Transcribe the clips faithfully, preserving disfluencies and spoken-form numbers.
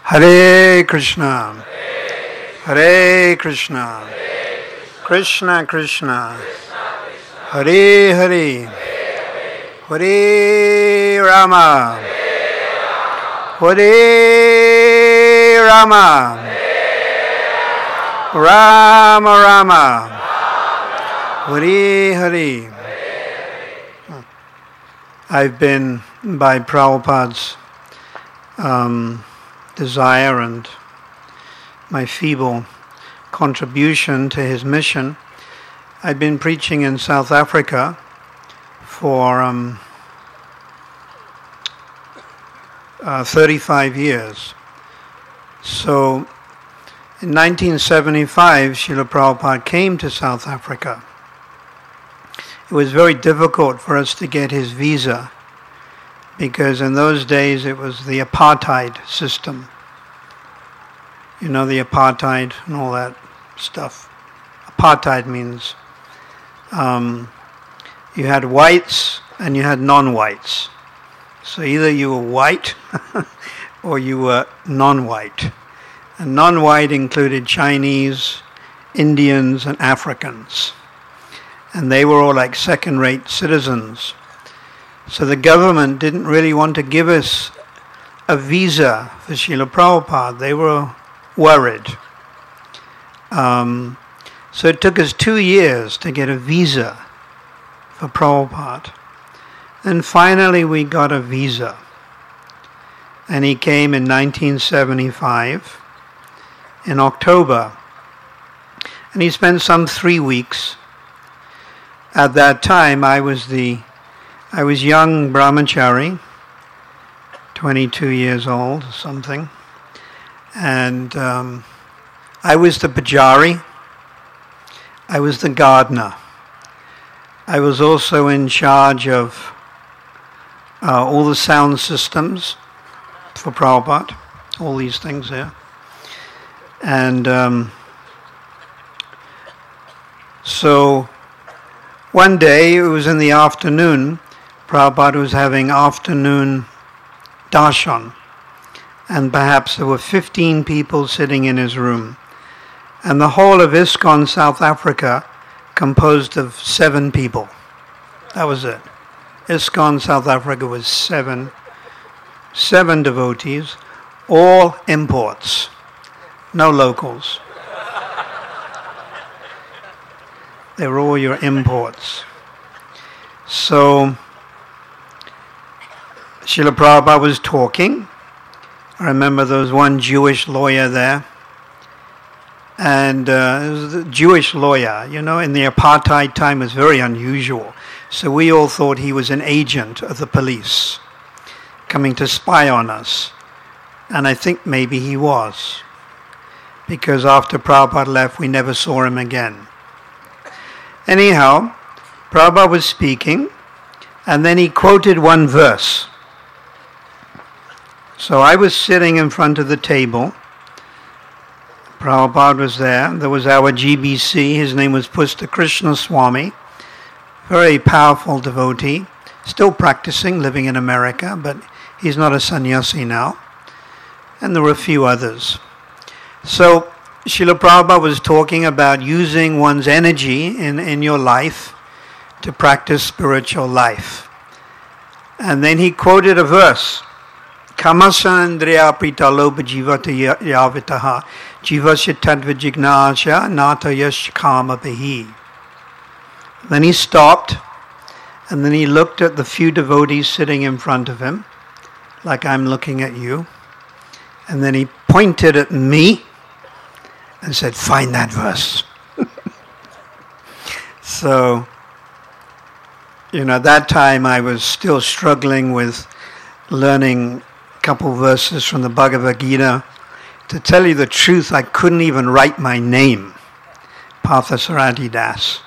Hare Krishna, Hare Krishna, Krishna Krishna, Hare Hare, Hare Rama, Hare Rama, Rama Rama, Hare Hare. I've been, by Prabhupada's um, desire and my feeble contribution to his mission, I've been preaching in South Africa for um, uh, thirty-five years. So in nineteen seventy-five, Srila Prabhupada came to South Africa. It was very difficult for us to get his visa because in those days it was the apartheid system. You know, the apartheid and all that stuff. Apartheid means um, you had whites and you had non-whites. So either you were white or you were non-white. And non-white included Chinese, Indians, and Africans. And they were all like second-rate citizens. So the government didn't really want to give us a visa for Srila Prabhupada. They were worried. Um, so it took us two years to get a visa for Prabhupada. And finally we got a visa. And he came in nineteen seventy-five, in October. And he spent some three weeks. At that time, I was the, I was young brahmachari, twenty-two years old, or something, and um, I was the pujari. I was the gardener. I was also in charge of uh, all the sound systems for Prabhupada, all these things here, and um, so. One day, it was in the afternoon, Prabhupada was having afternoon darshan, and perhaps there were fifteen people sitting in his room. And the whole of ISKCON South Africa composed of seven people. That was it. ISKCON South Africa was seven, seven devotees, all imports, no locals. They were all your imports. So, Srila Prabhupada was talking. I remember there was one Jewish lawyer there. And uh, it was a Jewish lawyer, you know, in the apartheid time it was very unusual. So we all thought he was an agent of the police coming to spy on us. And I think maybe he was. Because after Prabhupada left, we never saw him again. Anyhow, Prabhupada was speaking, and then he quoted one verse. So I was sitting in front of the table. Prabhupada was there. There was our G B C. His name was Pusta Krishna Swami. Very powerful devotee. Still practicing, living in America, but he's not a sannyasi now. And there were a few others. So Srila Prabhupada was talking about using one's energy in, in your life to practice spiritual life. And then he quoted a verse. Kamasandriya pritalopa jivata yavitaha jivasya tadvijignasya natayash kamapihi. Then he stopped, and then he looked at the few devotees sitting in front of him, like I'm looking at you. And then he pointed at me and said, find that verse. So, you know, at that time I was still struggling with learning a couple verses from the Bhagavad Gita. To tell you the truth, I couldn't even write my name, Parthasarathi Das.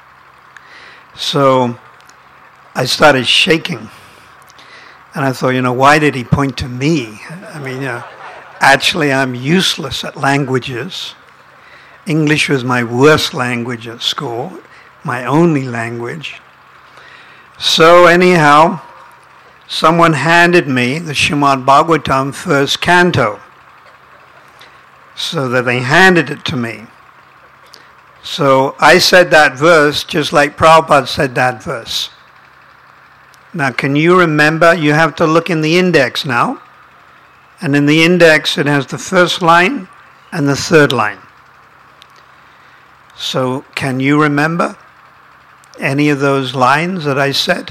So I started shaking. And I thought, you know, why did he point to me? I mean, you know, actually I'm useless at languages. English was my worst language at school, my only language. So anyhow, someone handed me the Srimad Bhagavatam first canto. so that they handed it to me. So I said that verse just like Prabhupada said that verse. Now, can you remember? You have to look in the index now. And in the index, it has the first line and the third line. So, can you remember any of those lines that I said?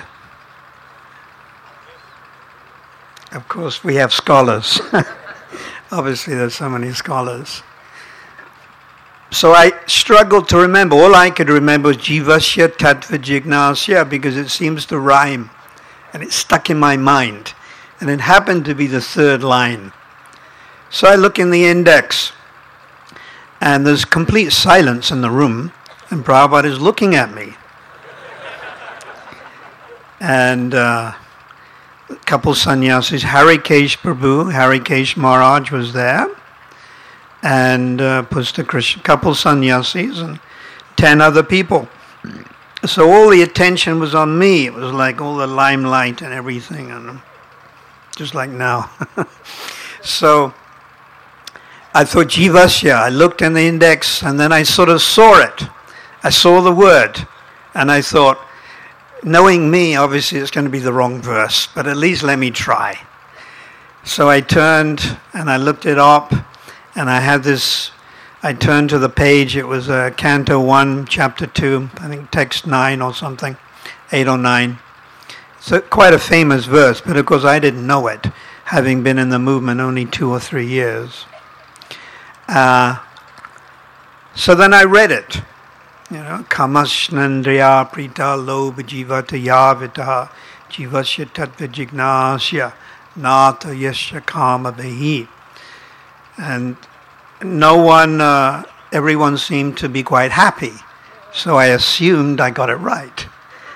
Of course, we have scholars. Obviously, there's so many scholars. So I struggled to remember. All I could remember was Jivasya Tattva Jignasya, because it seems to rhyme. And it stuck in my mind. And it happened to be the third line. So I look in the index. And there's complete silence in the room. And Prabhupada is looking at me. And uh, a couple sannyasis, Harikesh Prabhu, Harikesh Maharaj was there. And uh, Pusta Krishna, couple sannyasis and ten other people. So all the attention was on me. It was like all the limelight and everything, and just like now. So I thought Jivasya. I looked in the index, and then I sort of saw it. I saw the word, and I thought, knowing me, obviously it's going to be the wrong verse, but at least let me try. So I turned and I looked it up, and I had this. I turned to the page. It was uh, Canto one, Chapter two, I think text nine or something, eight or nine. So quite a famous verse, but of course I didn't know it, having been in the movement only two or three years. Uh, so then I read it. You know, Kamashnandriya Prita Lobha Jivata Yavita Jivasya Tattva Jignasya Nata Yasya Kama Behi. And no one, uh, everyone seemed to be quite happy. So I assumed I got it right.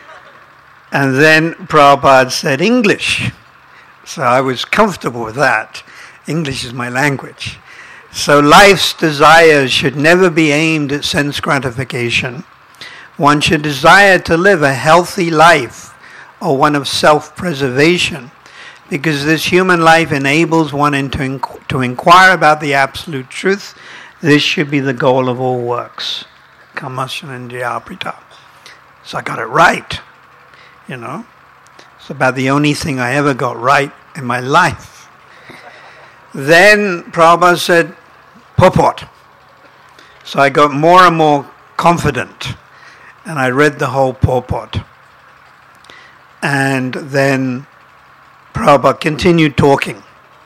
And then Prabhupada said English. So I was comfortable with that. English is my language. So life's desires should never be aimed at sense gratification. One should desire to live a healthy life, or one of self-preservation, because this human life enables one into inqu- to inquire about the absolute truth. This should be the goal of all works. Kamashanandriyaprita. So I got it right, you know. It's about the only thing I ever got right in my life. Then Prabhupada said, purport. So I got more and more confident, and I read the whole purport. And then Prabhupada continued talking.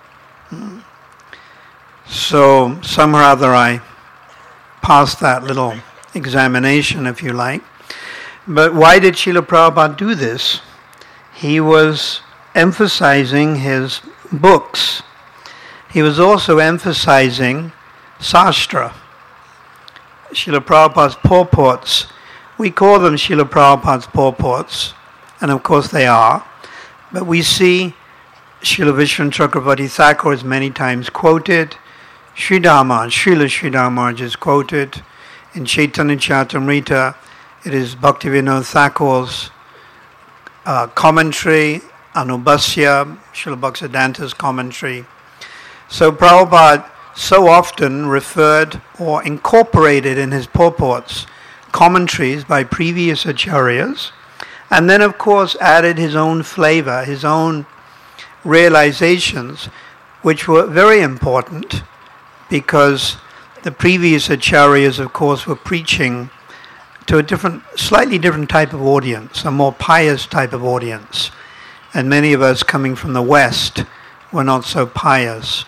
So somehow or other I passed that little examination, if you like. But why did Srila Prabhupada do this? He was emphasizing his books. He was also emphasizing Sastra. Srila Prabhupada's purports, we call them Srila Prabhupada's purports, and of course they are, but we see Srila Vishnu Chakravarti Thakur is many times quoted, Sridhar Maharaj, Srila Sridhar Maharaj is quoted, in Chaitanya Charitamrita it is Bhaktivinoda Thakur's uh, commentary, Anubhasya, Srila Bhaktisiddhanta's commentary. So Prabhupada so often referred or incorporated in his purports commentaries by previous acharyas, and then of course added his own flavor, his own realizations, which were very important because the previous acharyas of course were preaching to a different, slightly different type of audience, a more pious type of audience, and many of us coming from the West were not so pious.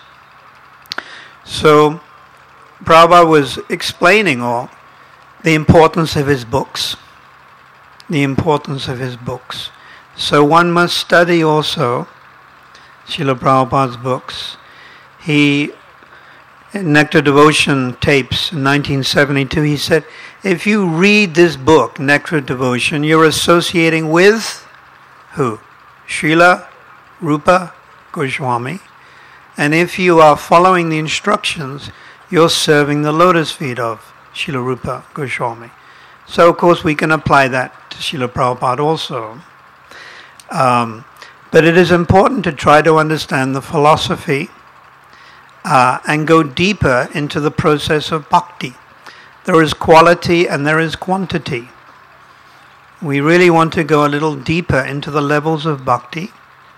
So Prabhupada was explaining all the importance of his books, the importance of his books. So one must study also Srila Prabhupada's books. He, in Nectar Devotion tapes in nineteen seventy-two, he said, if you read this book, Nectar Devotion, you're associating with who? Srila Rupa Goswami. And if you are following the instructions, you're serving the lotus feet of Srila Rupa Goswami. So, of course, we can apply that to Srila Prabhupada also. Um, but it is important to try to understand the philosophy uh, and go deeper into the process of bhakti. There is quality and there is quantity. We really want to go a little deeper into the levels of bhakti.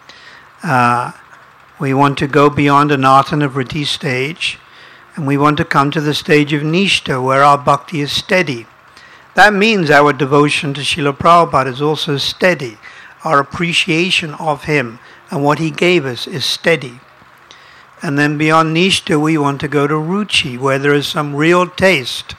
Uh, we want to go beyond an Artana Vritti stage, and we want to come to the stage of Nishta, where our bhakti is steady. That means our devotion to Srila Prabhupada is also steady. Our appreciation of him and what he gave us is steady. And then beyond Nishta, we want to go to Ruchi, where there is some real taste.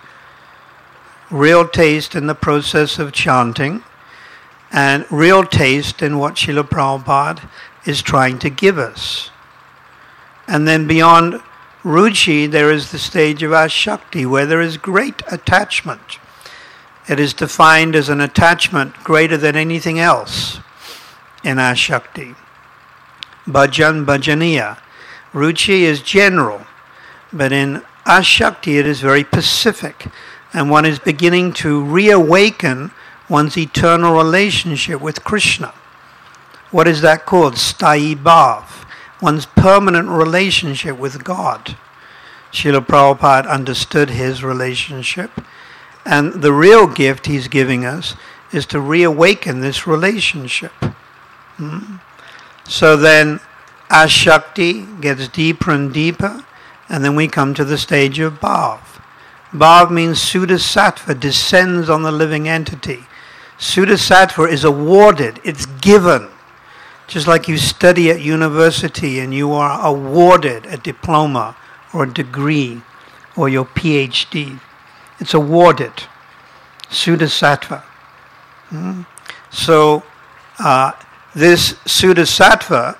Real taste in the process of chanting, and real taste in what Srila Prabhupada is trying to give us. And then beyond Ruchi, there is the stage of Ashakti, where there is great attachment. It is defined as an attachment greater than anything else in Ashakti. Bhajan, Bhajaniya. Ruchi is general, but in Ashakti it is very specific, and one is beginning to reawaken one's eternal relationship with Krishna. What is that called? Sthayi Bhav, one's permanent relationship with God. Srila Prabhupada understood his relationship, and the real gift he's giving us is to reawaken this relationship. Hmm? So then Ashakti gets deeper and deeper, and then we come to the stage of Bhav. Bhav means Suddha-sattva descends on the living entity. Suddha-sattva is awarded, it's given. Just like you study at university and you are awarded a diploma or a degree or your PhD. It's awarded. Suddha-sattva. Hmm? So uh, this Suddha-sattva,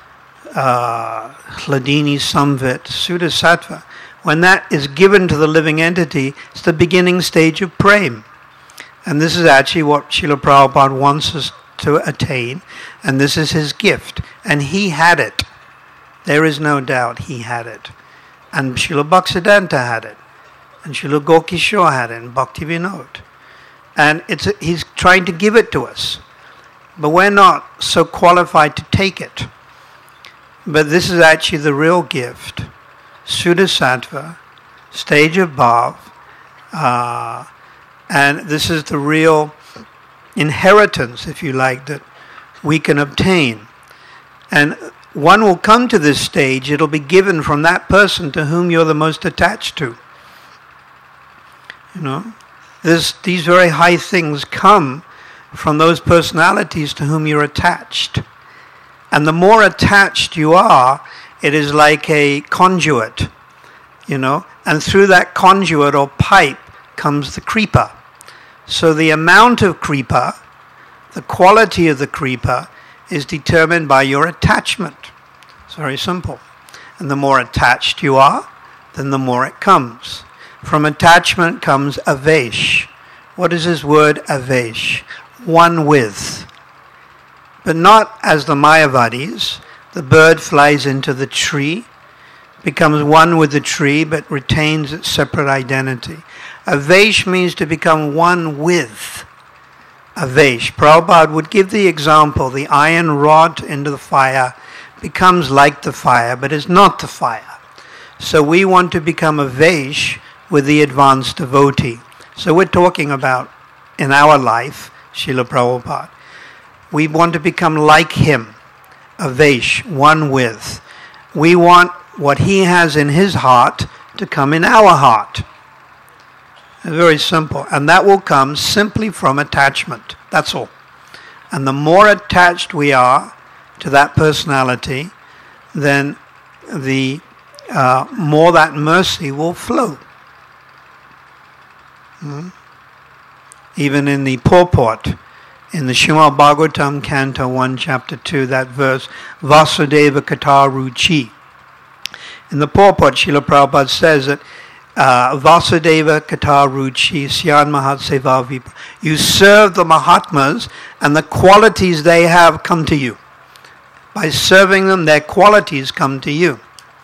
uh, Hladini Samvit, Suddha-sattva, when that is given to the living entity, it's the beginning stage of prema. And this is actually what Srila Prabhupada wants us to attain, and this is his gift. And he had it. There is no doubt he had it. And Srila Bhaktisiddhanta had it. And Srila Gokishore had it, and Bhaktivinoda. And it's a, he's trying to give it to us. But we're not so qualified to take it. But this is actually the real gift. Suddha-sattva, stage of Bhav, uh, and this is the real inheritance, if you like, that we can obtain. And one will come to this stage, it'll be given from that person to whom you're the most attached to. You know, this, these very high things come from those personalities to whom you're attached. And the more attached you are, it is like a conduit, you know, and through that conduit or pipe comes the kripa. So the amount of kripa, the quality of the kripa, is determined by your attachment. It's very simple. And the more attached you are, then the more it comes. From attachment comes avesh. What is this word avesh? One with. But not as the Mayavadis. The bird flies into the tree, becomes one with the tree, but retains its separate identity. Avesh means to become one with. Avesh. Prabhupada would give the example, the iron rod into the fire becomes like the fire, but is not the fire. So we want to become avesh with the advanced devotee. So we're talking about, in our life, Srila Prabhupada. We want to become like him. Avesh, one with. We want what he has in his heart to come in our heart. It's very simple. And that will come simply from attachment. That's all. And the more attached we are to that personality, then the uh, more that mercy will flow. Hmm? Even in the purport, in the Srimad Bhagavatam, Canto one, Chapter two, that verse, Vasudeva Kata Ruchi. In the purport, Srila Prabhupada says that uh, Vasudeva Kata Ruchi Syan Mahat Seva Vipa. You serve the Mahatmas and the qualities they have come to you. By serving them, their qualities come to you.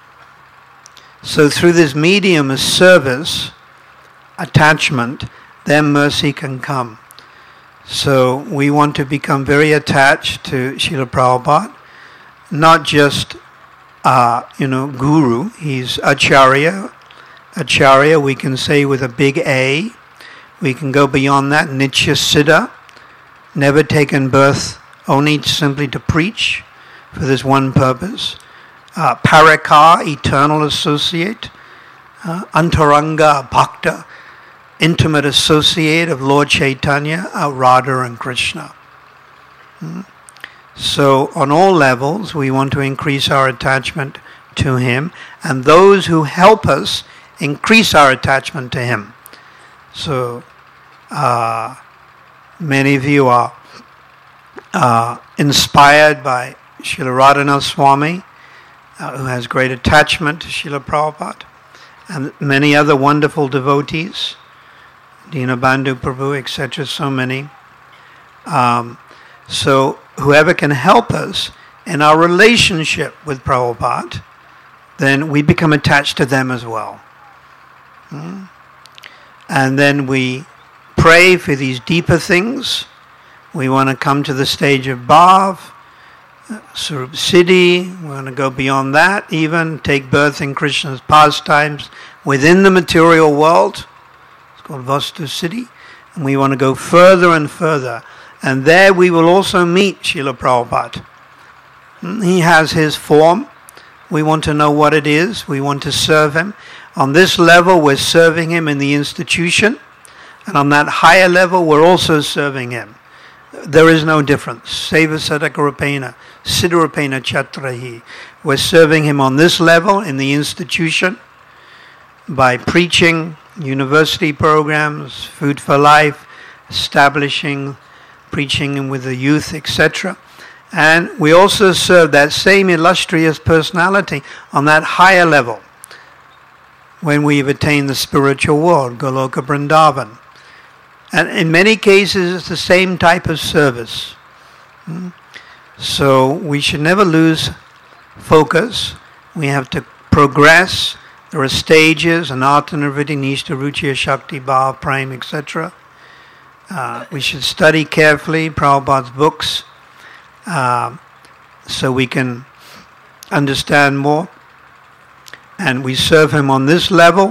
So through this medium of service, attachment, their mercy can come. So we want to become very attached to Srila Prabhupada, not just uh, you know, guru. He's Acharya. Acharya, we can say with a big A. We can go beyond that. Nitya Siddha, never taken birth, only simply to preach for this one purpose. Uh, Parakar, eternal associate. Uh, Antaranga Bhakta, intimate associate of Lord Chaitanya, uh, Radha and Krishna. Hmm? So on all levels, we want to increase our attachment to him, and those who help us increase our attachment to him. So uh, many of you are uh, inspired by Srila Radhanath Swami, uh, who has great attachment to Srila Prabhupada, and many other wonderful devotees, Dinabandhu Prabhu, et cetera, so many. Um, so whoever can help us in our relationship with Prabhupada, then we become attached to them as well. Hmm? And then we pray for these deeper things. We want to come to the stage of Bhav, Sarup Siddhi. We want to go beyond that, even take birth in Krishna's pastimes within the material world. It's called Vastu Siddhi. And we want to go further and further. And there we will also meet Srila Prabhupada. He has his form. We want to know what it is. We want to serve him. On this level, we're serving him in the institution. And on that higher level, we're also serving him. There is no difference. Seva Sadakarupena, Siddharupena Chatrahi. We're serving him on this level in the institution by preaching, university programs, Food for Life, establishing, preaching with the youth, et cetera. And we also serve that same illustrious personality on that higher level when we've attained the spiritual world, Goloka Vrindavan. And in many cases, it's the same type of service. So we should never lose focus. We have to progress. There are stages, Anartha Nirvritti, Nishta Ruchi, Shakti, Bhav, Prem, et cetera. Uh, we should study carefully Prabhupada's books uh, so we can understand more. And we serve him on this level.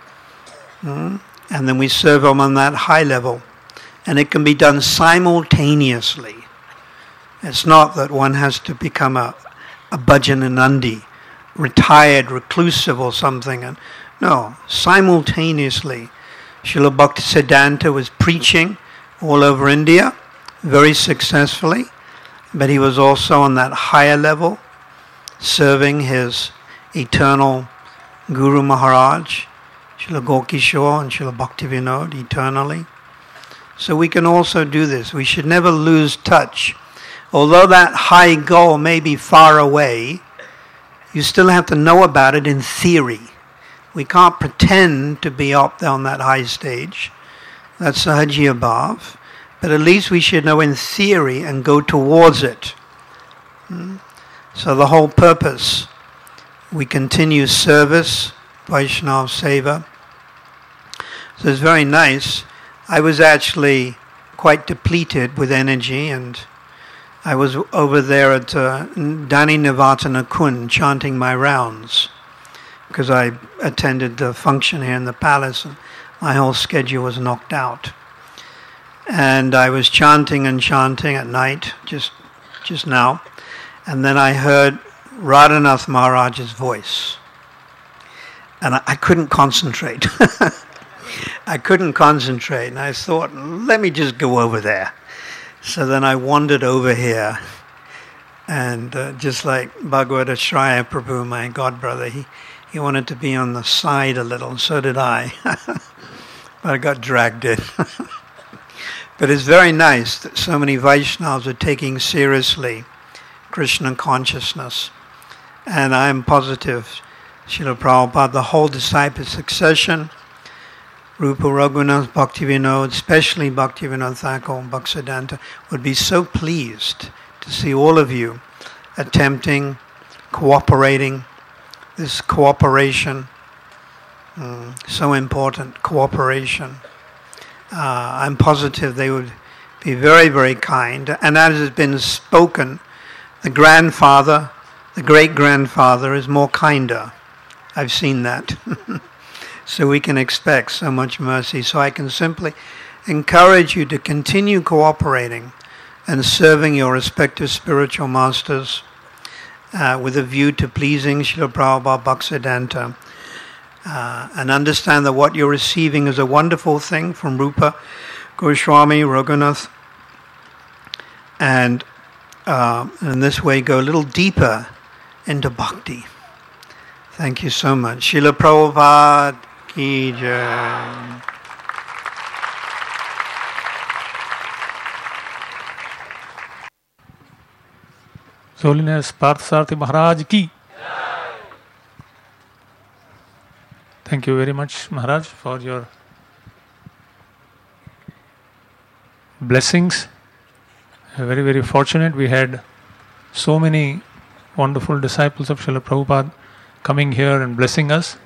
Mm, and then we serve him on that high level. And it can be done simultaneously. It's not that one has to become a, a Bhajananandi, retired, reclusive or something. And no, simultaneously. Srila Bhaktisiddhanta was preaching all over India, very successfully. But he was also on that higher level, serving his eternal Guru Maharaj, Srila Gokishore and Srila Bhaktivinoda eternally. So we can also do this. We should never lose touch. Although that high goal may be far away, you still have to know about it in theory. We can't pretend to be up there on that high stage. That's Sahajiya Bhav. But at least we should know in theory and go towards it. Hmm? So the whole purpose, we continue service, Vaishnava Seva. So it's very nice. I was actually quite depleted with energy, and I was over there at uh, Dani Nivatana Kun chanting my rounds because I attended the function here in the palace and my whole schedule was knocked out. And I was chanting and chanting at night, just just now, and then I heard Radhanath Maharaj's voice. And I, I couldn't concentrate. I couldn't concentrate, and I thought, let me just go over there. So then I wandered over here, and uh, just like Bhagavad Shraya Prabhu, my god brother, he, he wanted to be on the side a little, and so did I. But I got dragged in. But it's very nice that so many Vaishnavas are taking seriously Krishna consciousness. And I'm positive, Srila Prabhupada, the whole disciple succession, Rupa Raghunath, Bhaktivinoda, especially Bhaktivinoda Thakur and Bhaktisiddhanta, would be so pleased to see all of you attempting, cooperating, this cooperation, mm, so important, cooperation. Uh, I'm positive they would be very, very kind. And as has been spoken, the grandfather the great-grandfather is more kinder. I've seen that. So we can expect so much mercy. So I can simply encourage you to continue cooperating and serving your respective spiritual masters uh, with a view to pleasing Srila Prabhupada Bhaktisiddhanta. Uh, and understand that what you're receiving is a wonderful thing from Rupa Goswami, Raghunath, and uh, in this way go a little deeper into bhakti. Thank you so much. Srila Prabhupada ki jai. His Holiness Parthasarathy Maharaj ki. Thank you very much, Maharaj, for your blessings. Very, very fortunate. We had so many wonderful disciples of Srila Prabhupada coming here and blessing us.